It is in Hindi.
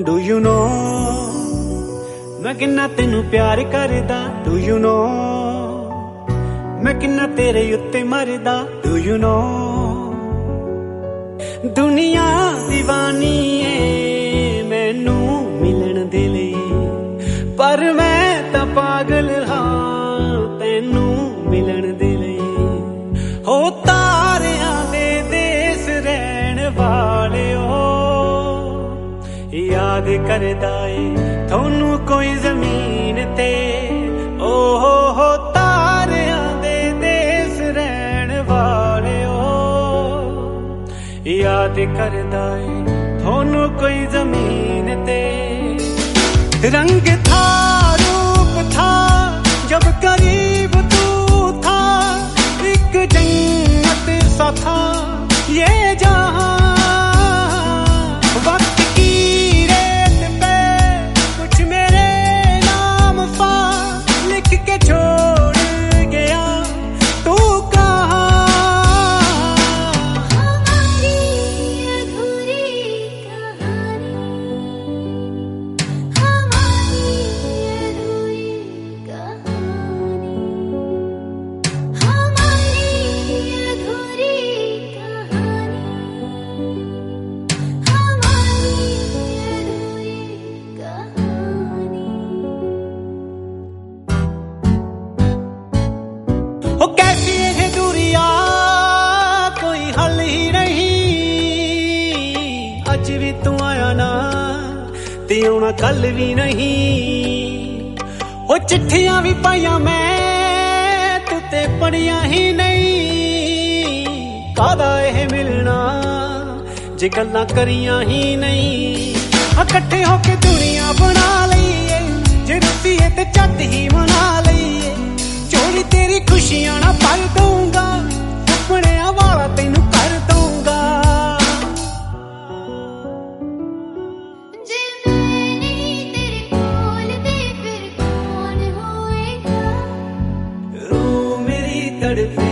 Do you know मैं किन्ना तेनू प्यार करदा? Do you know मैं किन्ना तेरे उत्ते मरदा? Do you know दुनिया दीवानी है मैनू मिलन दे लई, पर मैं तां पागल हां तैनू मिलन दे लई। हो तारियां दे देस रहण वालिओ याद करदा ए थोनू कोई जमीन ते? ओ हो तारियां दे देस रहण वालिओ याद करदा ए थोनू कोई जमीन ते। रंग था रूप था जब करीब तू था, एक जन्नत सा था ये जहां। वक्त की रेत पे कुछ मेरे नाम सा लिख के छोड़ गया तू कहाँ? हमारी अधूरी कहानी, हमारी अधूरी कहानी, हमारी अधूरी कहानी, हमारी अधूरी कहानी। ओ कैसी है दूरिया कोई हल ही नहीं, अज भी तू आया ना ते आउणा कल भी नहीं। ओ चिट्ठियां भी पाइयां मैं तू ते पढ़ियां ही नहीं, कादा एह मिलना जे गल्लां करियां ही नहीं। इकट्ठे होके दुनिया बना लईए, जे रुसीए ते झट ही मना लईए। चोरी तेरी खुशियां ना भर दूंगा, अपने वाला तेनू कर दूंगा। जे मैं नहीं तेरे कोल ते फिर कौन होएगा? रूह मेरी तड़पे